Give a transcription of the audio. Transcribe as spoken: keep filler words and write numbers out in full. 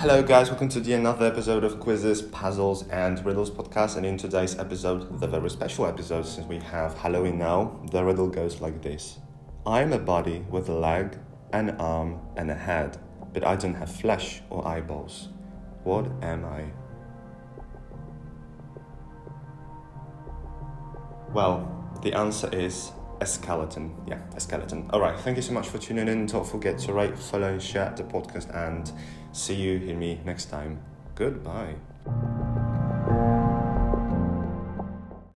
Hello guys, welcome to the another episode of Quizzes, Puzzles and Riddles podcast, and in today's episode, the very special episode since we have Halloween now, the riddle goes like this. I'm a body with a leg, an arm and a head, but I don't have flesh or eyeballs. What am I? Well, the answer is a skeleton. Yeah, a skeleton. Alright, thank you so much for tuning in. Don't forget to rate, follow and share the podcast, and see you, hear me next time. Goodbye.